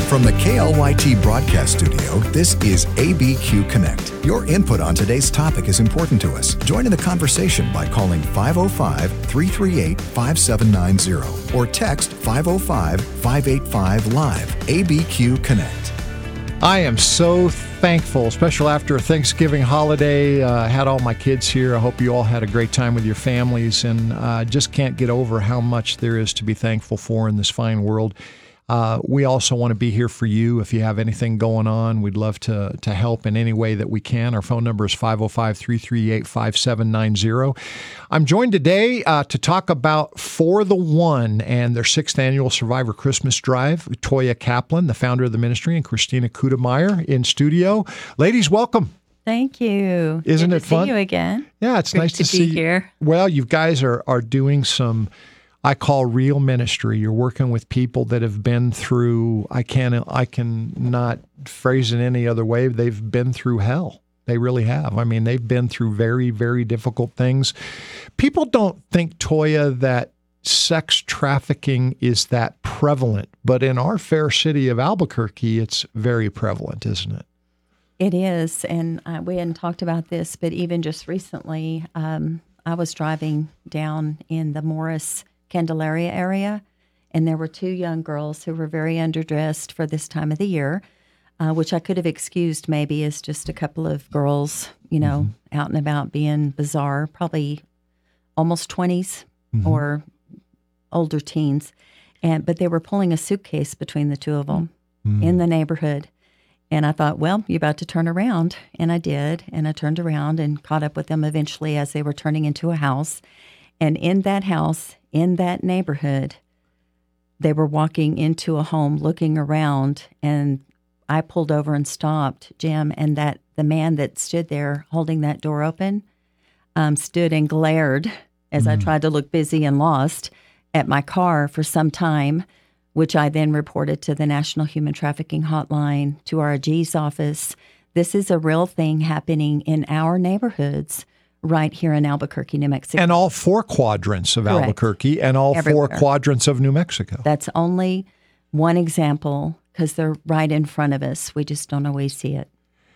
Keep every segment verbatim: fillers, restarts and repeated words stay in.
From the K L Y T broadcast studio, this is A B Q Connect. Your input on today's topic is important to us. Join in the conversation by calling five oh five, three three eight, five seven nine zero or text five oh five, five eight five, live. A B Q Connect. I am so thankful, especially after a Thanksgiving holiday. I uh, had all my kids here. I hope you all had a great time with your families, and I uh, just can't get over how much there is to be thankful for in this fine world. Uh, we also want to be here for you. If you have anything going on, we'd love to to help in any way that we can. Our phone number is five oh five, three three eight, five seven nine zero. I'm joined today uh, to talk about For the One and their sixth annual Survivor Christmas Drive. Toya Kaplan, the founder of the ministry, and Christina Kudemeyer in studio. Ladies, welcome. Thank you. Isn't Good it to fun? See you again. Yeah, it's Great nice to, to see be here. Well, you guys are are doing some, I call real ministry. You're working with people that have been through, I can't, I can not phrase it any other way. They've been through hell. They really have. I mean, they've been through very, very difficult things. People don't think, Toya, that sex trafficking is that prevalent, but in our fair city of Albuquerque, it's very prevalent, isn't it? It is, and uh, we hadn't talked about this, but even just recently, um, I was driving down in the Morris Candelaria area, and there were two young girls who were very underdressed for this time of the year, uh, which I could have excused maybe as just a couple of girls, you know, mm-hmm. out and about being bizarre, probably almost twenties mm-hmm. or older teens, and but they were pulling a suitcase between the two of them mm-hmm. in the neighborhood. And I thought, well, you're about to turn around. And I did. And I turned around and caught up with them eventually as they were turning into a house. And in that house, in that neighborhood, they were walking into a home looking around. And I pulled over and stopped, Jim. And that the man that stood there holding that door open um, stood and glared as mm-hmm. I tried to look busy and lost at my car for some time, which I then reported to the National Human Trafficking Hotline, to our G's office. This is a real thing happening in our neighborhoods right here in Albuquerque, New Mexico. And all four quadrants of Correct. Albuquerque and all Everywhere. four quadrants of New Mexico. That's only one example because they're right in front of us. We just don't always see it.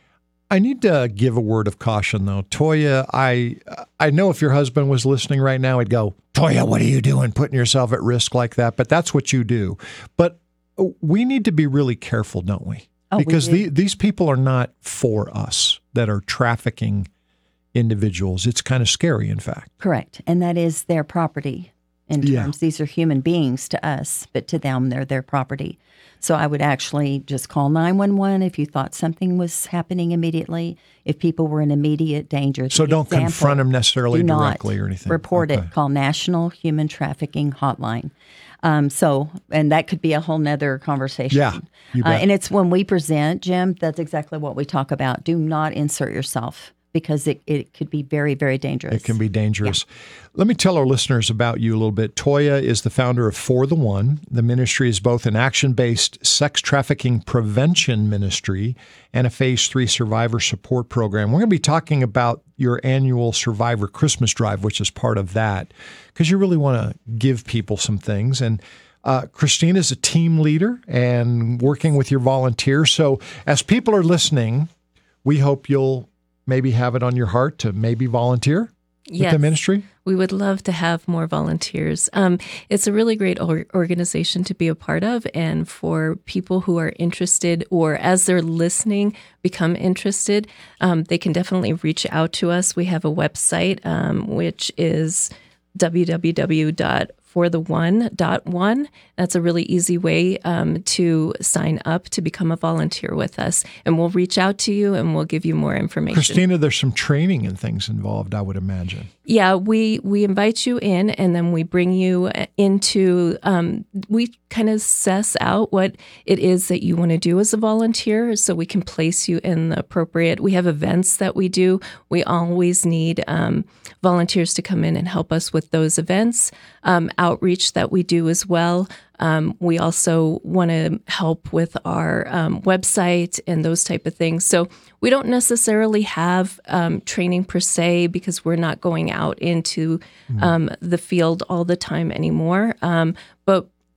I need to give a word of caution, though. Toya, I I know if your husband was listening right now, he'd go, Toya, what are you doing, putting yourself at risk like that? But that's what you do. But we need to be really careful, don't we? Oh, because we do. the, these people are not for us that are trafficking individuals. It's kind of scary, in fact. Correct. And that is their property in terms. Yeah. These are human beings to us, but to them, they're their property. So I would actually just call nine one one if you thought something was happening immediately, if people were in immediate danger. So don't example, confront them necessarily directly or anything. Report okay. it. Call National Human Trafficking Hotline. Um, so, and that could be a whole nother conversation. Yeah, you bet. Uh, and it's when we present, Jim, that's exactly what we talk about. Do not insert yourself, because it, it could be very, very dangerous. It can be dangerous. Yeah. Let me tell our listeners about you a little bit. Toya is the founder of For the One. The ministry is both an action-based sex trafficking prevention ministry and a phase three survivor support program. We're going to be talking about your annual Survivor Christmas Drive, which is part of that, because you really want to give people some things. And Uh, Christina is a team leader and working with your volunteers. So as people are listening, we hope you'll maybe have it on your heart to maybe volunteer yes, with the ministry? We would love to have more volunteers. Um, it's a really great or- organization to be a part of, and for people who are interested or as they're listening become interested, um, they can definitely reach out to us. We have a website, um, which is w w w dot for the one dot one. That's a really easy way um, to sign up to become a volunteer with us. And we'll reach out to you and we'll give you more information. Christina, there's some training and things involved, I would imagine. Yeah, we, we invite you in and then we bring you into, um, we kind of suss out what it is that you want to do as a volunteer so we can place you in the appropriate, we have events that we do. We always need um, volunteers to come in and help us with those events, um, outreach that we do as well. Um, we also want to help with our um, website and those type of things. So we don't necessarily have um, training per se because we're not going out into um, the field all the time anymore. Um, but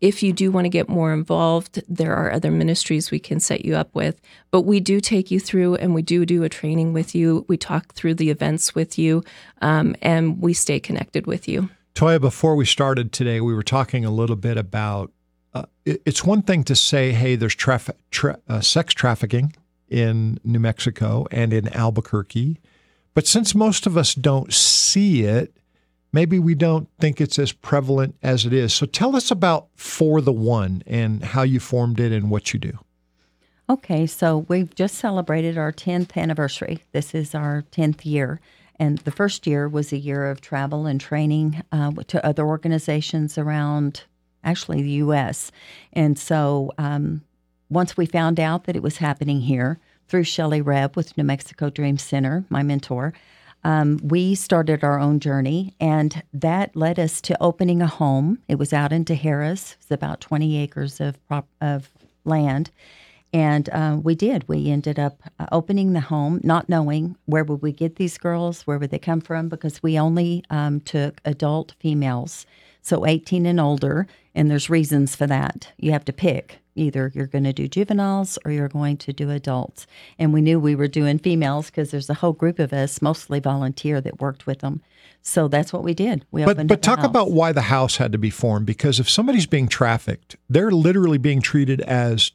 if you do want to get more involved, there are other ministries we can set you up with. But we do take you through, and we do do a training with you. We talk through the events with you, um, and we stay connected with you. Toya, before we started today, we were talking a little bit about, uh, it, it's one thing to say, hey, there's traf- tra- uh, sex trafficking in New Mexico and in Albuquerque. But since most of us don't see it, maybe we don't think it's as prevalent as it is. So tell us about For the One and how you formed it and what you do. Okay, so we've just celebrated our tenth anniversary. This is our tenth year. And the first year was a year of travel and training uh, to other organizations around, actually, the U S. And so um, once we found out that it was happening here, through Shelley Rebb with New Mexico Dream Center, my mentor, um, we started our own journey. And that led us to opening a home. It was out in Tijeras. It's about twenty acres of, prop- of land. And uh, we did. We ended up uh, opening the home, not knowing where would we get these girls, where would they come from, because we only um, took adult females, so eighteen and older, and there's reasons for that. You have to pick. Either you're going to do juveniles or you're going to do adults. And we knew we were doing females because there's a whole group of us, mostly volunteer, that worked with them. So that's what we did. We but opened but up talk a house. about why the house had to be formed, because if somebody's being trafficked, they're literally being treated as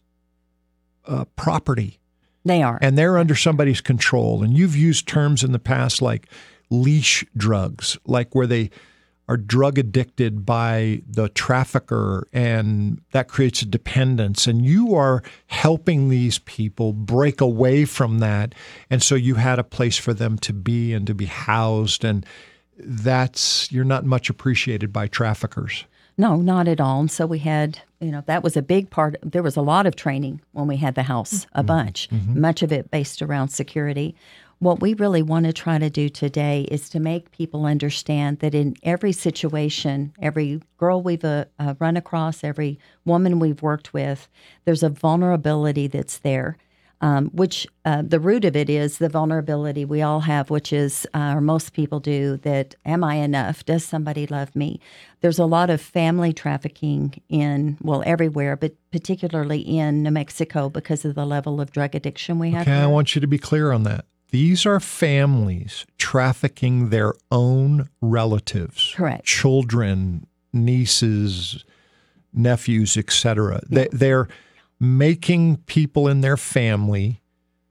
Uh, property. They are. And they're under somebody's control. And you've used terms in the past like leash drugs, like where they are drug addicted by the trafficker, and that creates a dependence. And you are helping these people break away from that. And so you had a place for them to be and to be housed. And that's, you're not much appreciated by traffickers. No, not at all. And so we had, you know, that was a big part. There was a lot of training when we had the house, a bunch, mm-hmm. much of it based around security. What we really want to try to do today is to make people understand that in every situation, every girl we've uh, uh, run across, every woman we've worked with, there's a vulnerability that's there. Um, which uh, the root of it is the vulnerability we all have, which is, uh, or most people do, that am I enough? Does somebody love me? There's a lot of family trafficking in, well, everywhere, but particularly in New Mexico because of the level of drug addiction we have. Okay, here. I want you to be clear on that. These are families trafficking their own relatives. Correct. Children, nieces, nephews, et cetera. Yes. They, they're making people in their family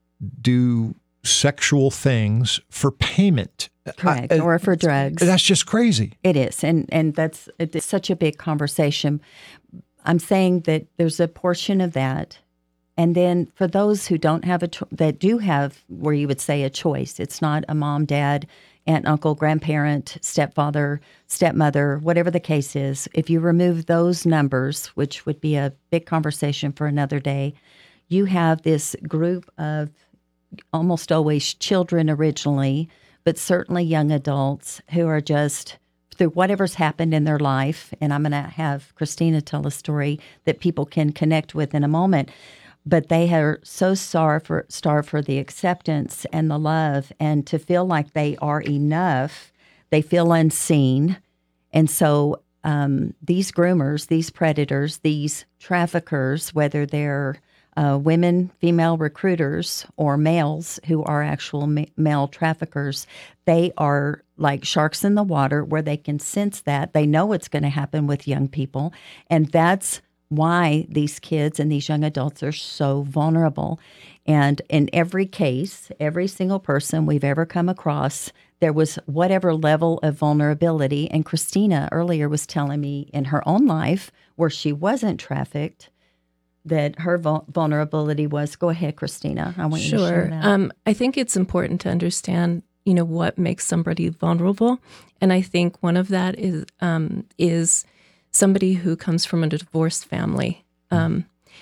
do sexual things for payment. Correct, I, or for drugs. That's just crazy. It is, and and that's it's such a big conversation. I'm saying that there's a portion of that, and then for those who don't have a cho- that do have, where you would say a choice, it's not a mom, dad, aunt, uncle, grandparent, stepfather, stepmother, whatever the case is. If you remove those numbers, which would be a big conversation for another day, you have this group of almost always children originally, but certainly young adults who are just, through whatever's happened in their life, and I'm going to have Christina tell a story that people can connect with in a moment, but they are so starved for, starved for the acceptance and the love, and to feel like they are enough. They feel unseen. And so um, these groomers, these predators, these traffickers, whether they're uh, women, female recruiters, or males who are actual ma- male traffickers, they are like sharks in the water where they can sense that. They know it's going to happen with young people. And that's why these kids and these young adults are so vulnerable. And in every case, every single person we've ever come across, there was whatever level of vulnerability. And Christina earlier was telling me in her own life where she wasn't trafficked, that her vul- vulnerability was. Go ahead, Christina. I want you sure. to share that. Um, I think it's important to understand, you know, what makes somebody vulnerable. And I think one of that is um, is somebody who comes from a divorced family. Um,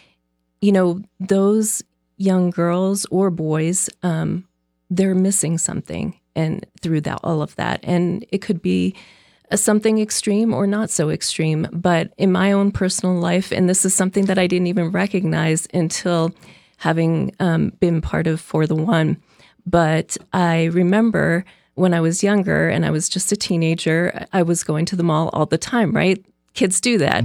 you know, those young girls or boys, um, they're missing something, and through that, all of that. And it could be a, something extreme or not so extreme. But in my own personal life, and this is something that I didn't even recognize until having um, been part of For the One. But I remember when I was younger and I was just a teenager, I was going to the mall all the time, right? Kids do that. Mm-hmm.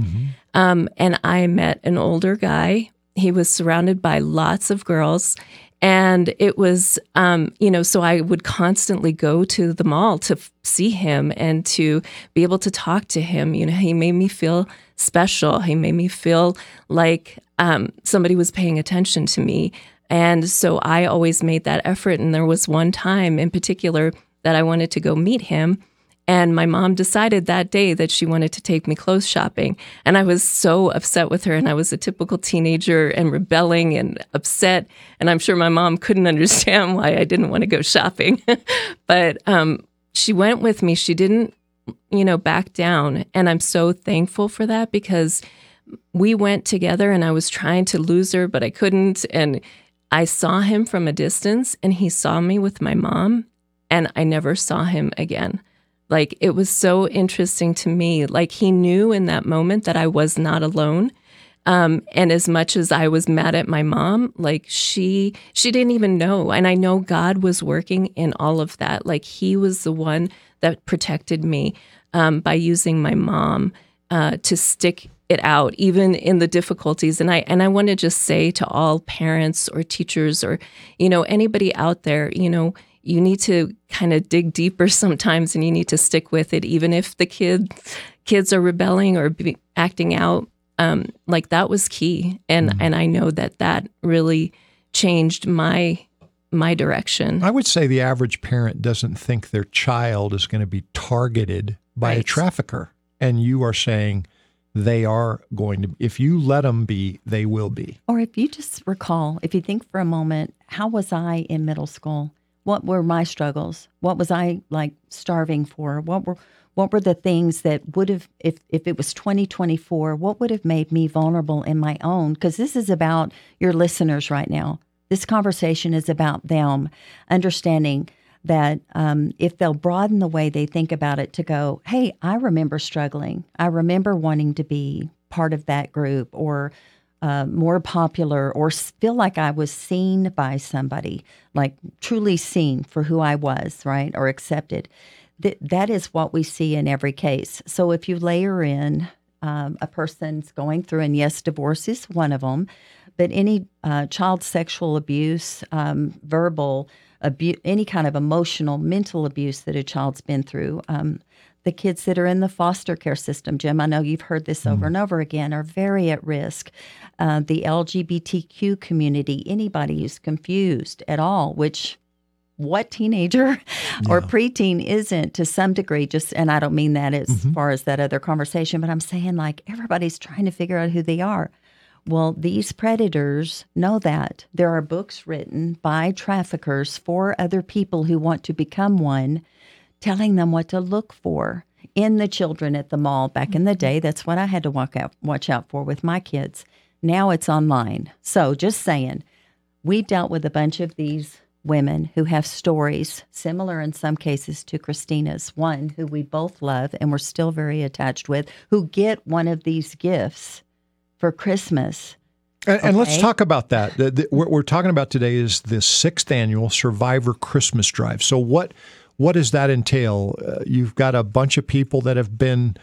Um, and I met an older guy. He was surrounded by lots of girls. And it was, um, you know, so I would constantly go to the mall to f- see him and to be able to talk to him. You know, he made me feel special. He made me feel like um, somebody was paying attention to me. And so I always made that effort. And there was one time in particular that I wanted to go meet him. And my mom decided that day that she wanted to take me clothes shopping. And I was so upset with her. And I was a typical teenager and rebelling and upset. And I'm sure my mom couldn't understand why I didn't want to go shopping. But um, she went with me. She didn't, you know, back down. And I'm so thankful for that because we went together and I was trying to lose her, but I couldn't. And I saw him from a distance and he saw me with my mom and I never saw him again. Like, it was so interesting to me. Like, he knew in that moment that I was not alone. Um, and as much as I was mad at my mom, like, she she didn't even know. And I know God was working in all of that. Like, he was the one that protected me um, by using my mom uh, to stick it out, even in the difficulties. And I and I want to just say to all parents or teachers or, you know, anybody out there, you know, you need to kind of dig deeper sometimes and you need to stick with it, even if the kids kids are rebelling or be acting out. Um, like, that was key. And mm-hmm. and I know that that really changed my my direction. I would say the average parent doesn't think their child is going to be targeted by right. a trafficker. And you are saying they are going to, if you let them be, they will be. Or if you just recall, if you think for a moment, how was I in middle school? What were my struggles? What was I like starving for? What were what were the things that would have, if, if it was twenty twenty-four, what would have made me vulnerable in my own? Because this is about your listeners right now. This conversation is about them understanding that um, if they'll broaden the way they think about it to go, hey, I remember struggling. I remember wanting to be part of that group or Uh, more popular or feel like I was seen by somebody, like truly seen for who I was, right, or accepted. Th- that is what we see in every case. So if you layer in um, a person's going through, and yes, divorce is one of them, but any uh, child sexual abuse, um, verbal abuse, any kind of emotional, mental abuse that a child's been through, um, the kids that are in the foster care system, Jim, I know you've heard this over mm. and over again, are very at risk. Uh, the L G B T Q community, anybody who's confused at all, which what teenager yeah. or preteen isn't to some degree, just, and I don't mean that as mm-hmm. far as that other conversation, but I'm saying like everybody's trying to figure out who they are. Well, these predators know that. There are books written by traffickers for other people who want to become one, telling them what to look for in the children at the mall. Back in the day, that's what I had to walk out, watch out for with my kids. Now it's online. So just saying, we've dealt with a bunch of these women who have stories similar in some cases to Christina's, one who we both love and we're still very attached with, who get one of these gifts for Christmas. And, okay. and let's talk about that. The, the, what we're talking about today is the sixth annual Survivor Christmas Drive. So what what does that entail? Uh, you've got a bunch of people that have been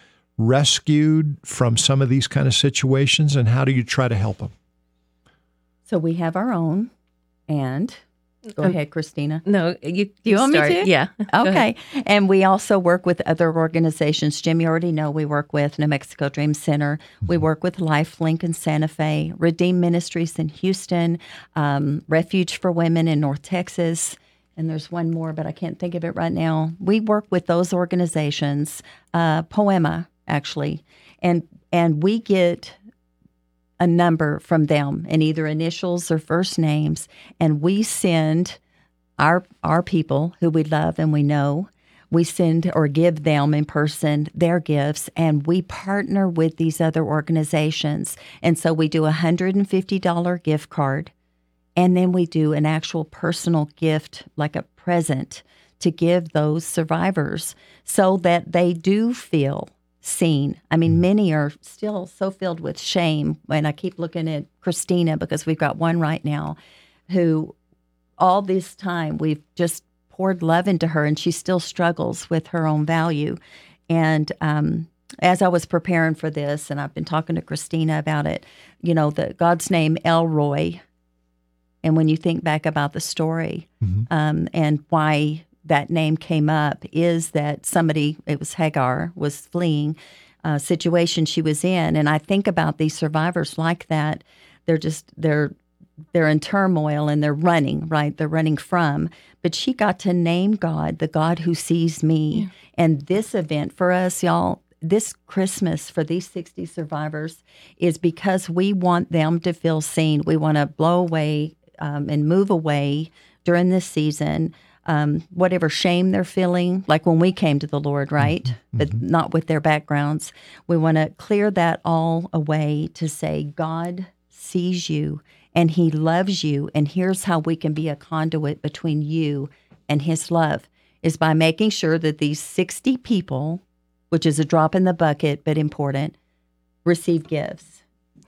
rescued from some of these kind of situations, and how do you try to help them? So we have our own, and go um, ahead, Christina. No, you, you, you want start. me to? Yeah. Okay. And we also work with other organizations. Jim, you already know we work with New Mexico Dream Center. Mm-hmm. We work with LifeLink in Santa Fe, Redeem Ministries in Houston, um, Refuge for Women in North Texas. And there's one more, but I can't think of it right now. We work with those organizations, uh, Poema, actually, and and we get a number from them in either initials or first names, and we send our our people who we love and we know, we send or give them in person their gifts, and we partner with these other organizations. And so we do a one hundred fifty dollars gift card, and then we do an actual personal gift, like a present, to give those survivors so that they do feel seen. I mean, many are still so filled with shame. And I keep looking at Christina because we've got one right now who all this time we've just poured love into her and she still struggles with her own value. And um, as I was preparing for this, and I've been talking to Christina about it, you know, the God's name, El Roi. And when you think back about the story mm-hmm. um, and why that name came up, is that somebody, it was Hagar, was fleeing a situation she was in. And I think about these survivors like that. They're just, they're, they're in turmoil and they're running, right? They're running from. But she got to name God, the God who sees me. Yeah. And this event for us, y'all, this Christmas for these sixty survivors is because we want them to feel seen. We want to blow away um, and move away during this season um, whatever shame they're feeling, like when we came to the Lord, right? Mm-hmm. But not with their backgrounds. We want to clear that all away to say, God sees you and He loves you, and here's how we can be a conduit between you and His love, is by making sure that these sixty people, which is a drop in the bucket, but important, receive gifts.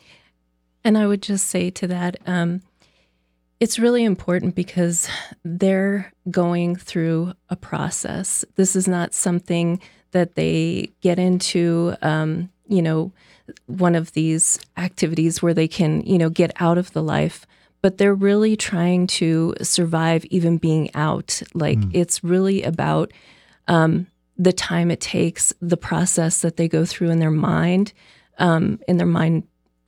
And I would just say to that, um, it's really important because they're going through a process. This is not something that they get into, um, you know, one of these activities where they can, you know, get out of the life, but they're really trying to survive even being out. Like mm. it's really about um, the time it takes, the process that they go through in their mind, um, in their mind,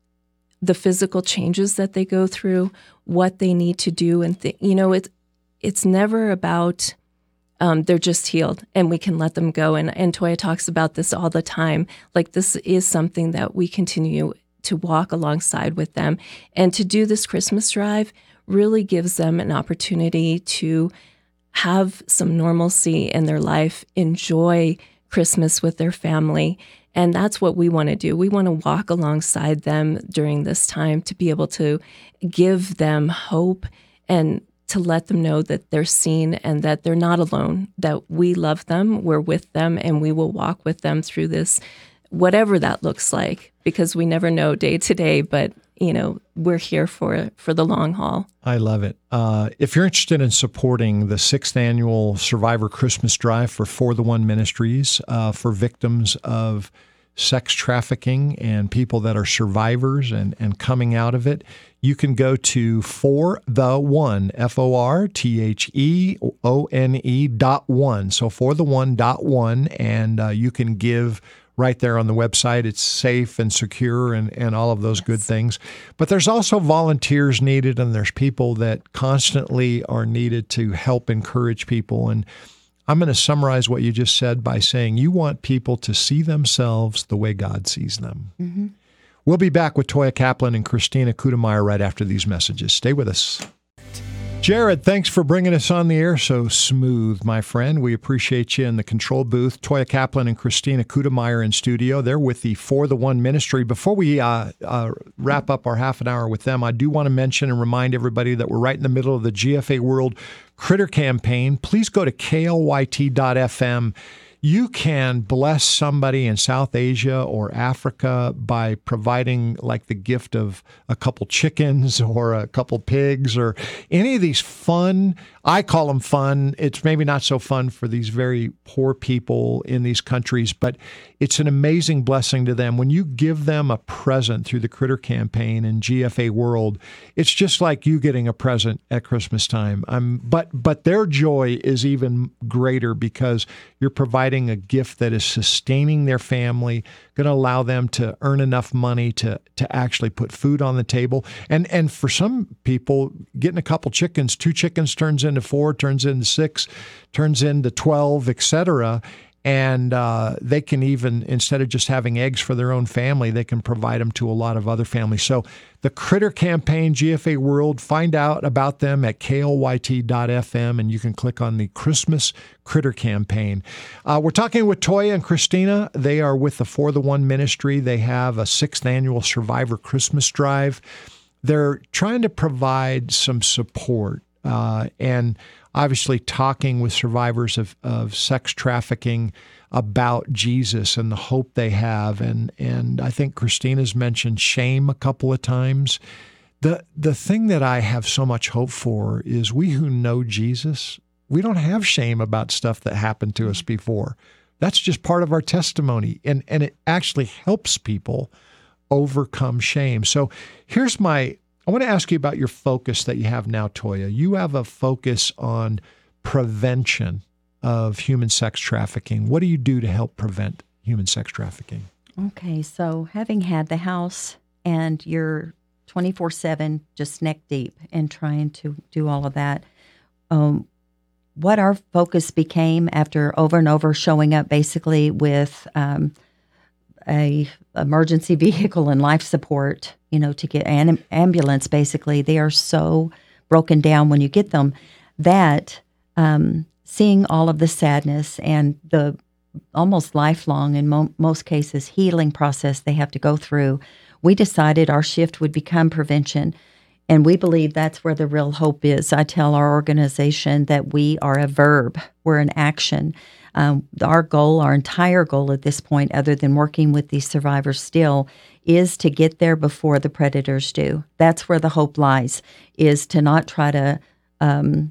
the physical changes that they go through, what they need to do. And, th- you know, it's, it's never about um, they're just healed and we can let them go. And, and Toya talks about this all the time. Like, this is something that we continue to walk alongside with them. And to do this Christmas drive really gives them an opportunity to have some normalcy in their life, enjoy Christmas with their family. And that's what we want to do. We want to walk alongside them during this time to be able to give them hope and to let them know that they're seen and that they're not alone, that we love them, we're with them, and we will walk with them through this, whatever that looks like, because we never know day to day, but you know, we're here for for the long haul. I love it. Uh, if you're interested in supporting the sixth annual Survivor Christmas Drive for For the One Ministries uh, for victims of sex trafficking and people that are survivors and, and coming out of it, you can go to For the One, F O R T H E O N E dot one. So For the One dot one, and uh, you can give right there on the website. It's safe and secure and, and all of those yes. good things. But there's also volunteers needed, and there's people that constantly are needed to help encourage people. And I'm going to summarize what you just said by saying you want people to see themselves the way God sees them. Mm-hmm. We'll be back with Toya Kaplan and Christina Kudemeyer right after these messages. Stay with us. Jared, thanks for bringing us on the air so smooth, my friend. We appreciate you in the control booth. Toya Kaplan and Christina Kudemeyer in studio. They're with the For the One Ministry. Before we uh, uh, wrap up our half an hour with them, I do want to mention and remind everybody that we're right in the middle of the G F A World Critter Campaign. Please go to K L Y T dot F M. You can bless somebody in South Asia or Africa by providing like the gift of a couple chickens or a couple pigs or any of these fun, I call them fun. It's maybe not so fun for these very poor people in these countries, but it's an amazing blessing to them. When you give them a present through the Critter Campaign and G F A World, it's just like you getting a present at Christmas time. Um, but but their joy is even greater because you're providing a gift that is sustaining their family, going to allow them to earn enough money to to actually put food on the table. And and for some people, getting a couple chickens, two chickens turns into four, turns into six, turns into twelve, et cetera. And uh, they can even, instead of just having eggs for their own family, they can provide them to a lot of other families. So the Critter Campaign, G F A World, find out about them at K L Y T dot F M, and you can click on the Christmas Critter Campaign. Uh, we're talking with Toya and Christina. They are with the For the One Ministry. They have a sixth annual Survivor Christmas Drive. They're trying to provide some support uh, and obviously talking with survivors of, of sex trafficking about Jesus and the hope they have. And and I think Christina's mentioned shame a couple of times. The the thing that I have so much hope for is we who know Jesus, we don't have shame about stuff that happened to us before. That's just part of our testimony. And, and it actually helps people overcome shame. So here's my, I want to ask you about your focus that you have now, Toya. You have a focus on prevention of human sex trafficking. What do you do to help prevent human sex trafficking? Okay, so having had the house and you're twenty-four seven just neck deep in trying to do all of that, um, what our focus became after over and over showing up basically with um, a emergency vehicle and life support, you know, to get an ambulance, basically, they are so broken down when you get them that um, seeing all of the sadness and the almost lifelong, in mo- most cases, healing process they have to go through, we decided our shift would become prevention. And we believe that's where the real hope is. I tell our organization that we are a verb. We're an action. Um, our goal, our entire goal at this point, other than working with these survivors still, is to get there before the predators do. That's where the hope lies, is to not try to um,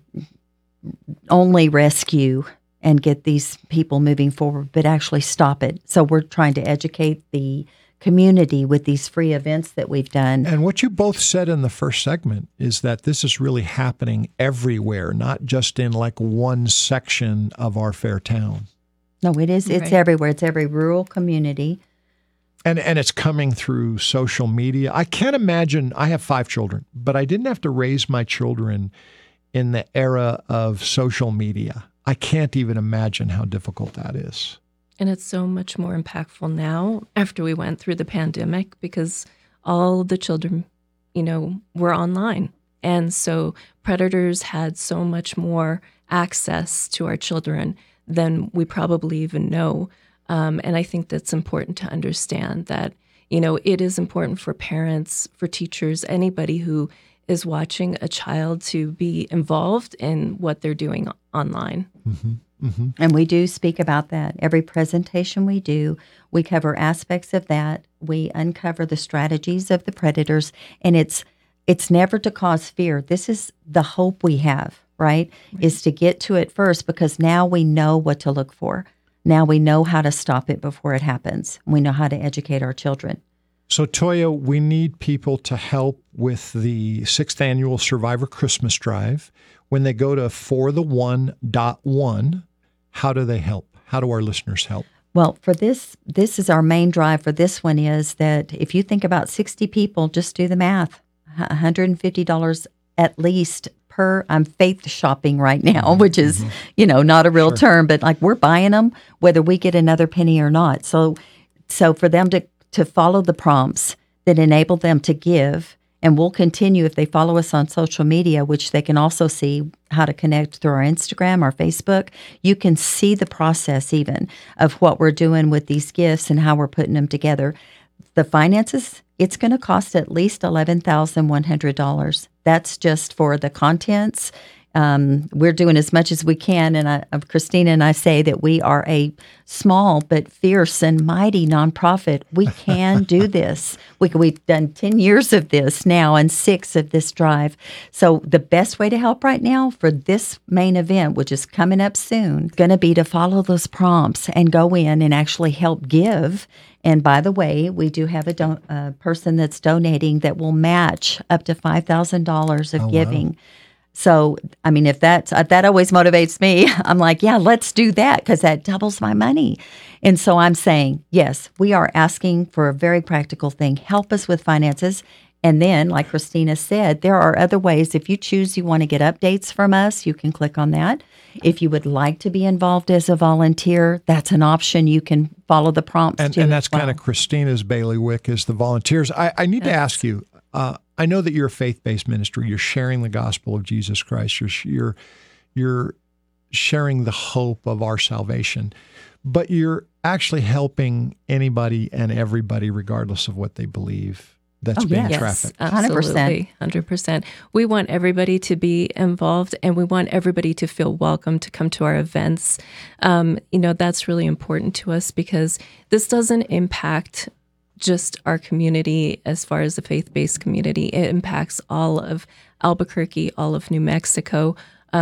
only rescue and get these people moving forward, but actually stop it. So we're trying to educate the community with these free events that we've done. And what you both said in the first segment is that this is really happening everywhere, not just in like one section of our fair town. No, it is. It's Right. everywhere. It's every rural community. And and it's coming through social media. I can't imagine, I have five children, but I didn't have to raise my children in the era of social media. I can't even imagine how difficult that is. And it's so much more impactful now after we went through the pandemic because all the children, you know, were online. And so predators had so much more access to our children than we probably even know. Um, and I think that's important to understand that, you know, it is important for parents, for teachers, anybody who is watching a child to be involved in what they're doing online. Mm-hmm. Mm-hmm. And we do speak about that. Every presentation we do, we cover aspects of that. We uncover the strategies of the predators, and it's it's never to cause fear. This is the hope we have, right? right? Is to get to it first because now we know what to look for. Now we know how to stop it before it happens. We know how to educate our children. So, Toya, we need people to help with the sixth annual Survivor Christmas Drive. When they go to for the one dot one, how do they help? How do our listeners help? Well, for this, this is our main drive for this one is that if you think about sixty people, just do the math, one hundred fifty dollars at least per, I'm faith shopping right now, mm-hmm. which is, mm-hmm. you know, not a real sure. term, but like we're buying them whether we get another penny or not. So, so for them to, to follow the prompts that enable them to give, and we'll continue if they follow us on social media, which they can also see how to connect through our Instagram, our Facebook. You can see the process even of what we're doing with these gifts and how we're putting them together. The finances, it's going to cost at least eleven thousand one hundred dollars. That's just for the contents. Um, we're doing as much as we can, and I, Christina and I say that we are a small but fierce and mighty nonprofit. We can do this. We, we've done ten years of this now and six of this drive. So the best way to help right now for this main event, which is coming up soon, is going to be to follow those prompts and go in and actually help give. And by the way, we do have a don- uh, person that's donating that will match up to five thousand dollars of oh, giving. Wow. So, I mean, if that's, uh, that always motivates me, I'm like, yeah, let's do that because that doubles my money. And so I'm saying, yes, we are asking for a very practical thing. Help us with finances. And then, like Christina said, there are other ways. If you choose you want to get updates from us, you can click on that. If you would like to be involved as a volunteer, that's an option. You can follow the prompts and, too. And that's well. kind of Christina's bailiwick is the volunteers. I, I need yes. to ask you, uh, I know that you're a faith-based ministry. You're sharing the gospel of Jesus Christ. You're, you're, you're sharing the hope of our salvation, but you're actually helping anybody and everybody, regardless of what they believe, that's oh, being yes. trafficked. Yes, absolutely, one hundred percent. We want everybody to be involved, and we want everybody to feel welcome to come to our events. Um, you know, that's really important to us because this doesn't impact just our community as far as the faith-based community. It impacts all of Albuquerque, all of New Mexico. Um,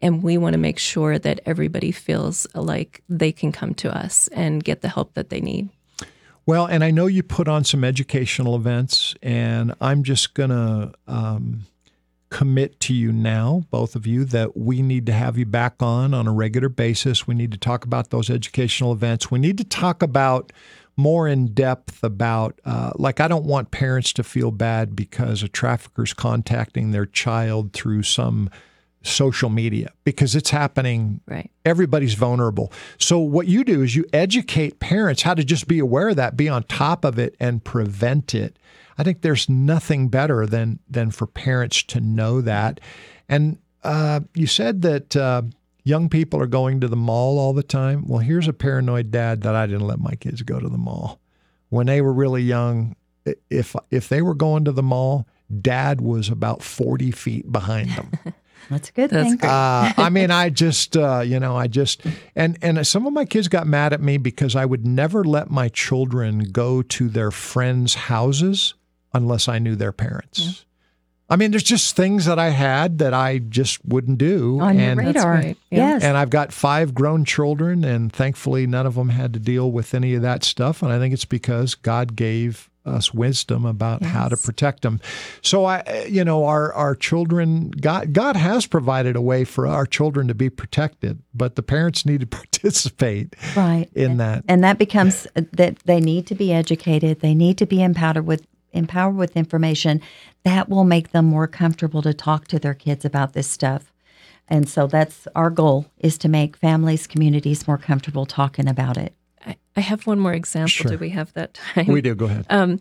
And we want to make sure that everybody feels like they can come to us and get the help that they need. Well, and I know you put on some educational events, and I'm just going to um, commit to you now, both of you, that we need to have you back on on a regular basis. We need to talk about those educational events. We need to talk about more in depth about, uh, like, I don't want parents to feel bad because a trafficker's contacting their child through some social media, because it's happening. Right. Everybody's vulnerable. So what you do is you educate parents how to just be aware of that, be on top of it, and prevent it. I think there's nothing better than than for parents to know that. And uh, you said that uh, young people are going to the mall all the time. Well, here's a paranoid dad that I didn't let my kids go to the mall. When they were really young, if if they were going to the mall, dad was about forty feet behind them. That's a good That's thing. great. uh, I mean, I just, uh, you know, I just, and, and some of my kids got mad at me because I would never let my children go to their friends' houses unless I knew their parents. Yeah. I mean, there's just things that I had that I just wouldn't do. On your and, radar. That's right. Yeah. Yes. and I've got five grown children, and thankfully none of them had to deal with any of that stuff. And I think it's because God gave us wisdom about Yes. how to protect them. So I, you know, our, our children, God, God has provided a way for our children to be protected, but the parents need to participate Right. in and, that. And that becomes that they need to be educated. They need to be empowered with empowered with information that will make them more comfortable to talk to their kids about this stuff. And so that's our goal, is to make families, communities more comfortable talking about it. I, I have one more example. Sure. Do we have that time? We do. Go ahead. Um,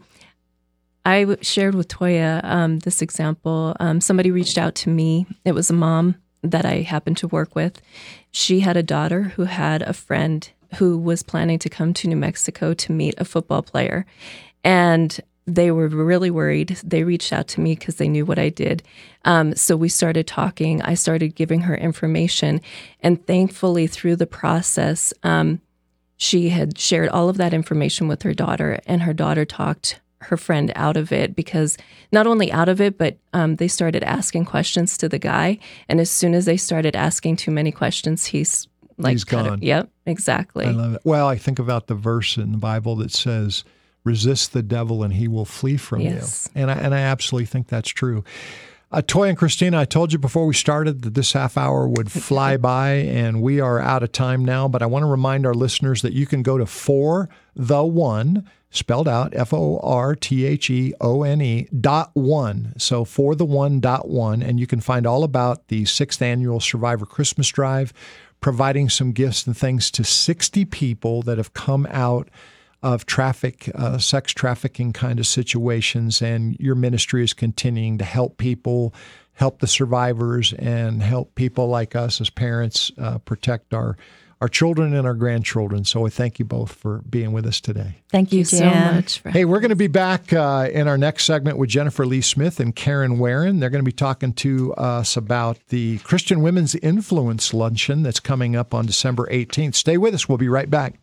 I w- shared with Toya um, this example. Um, somebody reached out to me. It was a mom that I happened to work with. She had a daughter who had a friend who was planning to come to New Mexico to meet a football player. And they were really worried. They reached out to me because they knew what I did. Um, so we started talking. I started giving her information. And thankfully, through the process, um, she had shared all of that information with her daughter, and her daughter talked her friend out of it, because not only out of it, but um, they started asking questions to the guy. And as soon as they started asking too many questions, he's like, He's cut it- gone. Yep, exactly. I love it. Well, I think about the verse in the Bible that says, resist the devil and he will flee from Yes. you. And I, and I absolutely think that's true. Uh, Toya and Christina, I told you before we started that this half hour would fly by, and we are out of time now. But I want to remind our listeners that you can go to For the One, spelled out F O R T H E O N E dot one. So for the one dot one, and you can find all about the sixth annual Survivor Christmas Drive, providing some gifts and things to sixty people that have come out of traffic, uh, sex trafficking kind of situations, and your ministry is continuing to help people, help the survivors, and help people like us as parents uh, protect our our children and our grandchildren. So I thank you both for being with us today. Thank you, Thank you Jim. so much. For Hey, we're going to be back uh, in our next segment with Jennifer Lee Smith and Karen Warren. They're going to be talking to us about the Christian Women's Influence Luncheon that's coming up on December eighteenth. Stay with us. We'll be right back.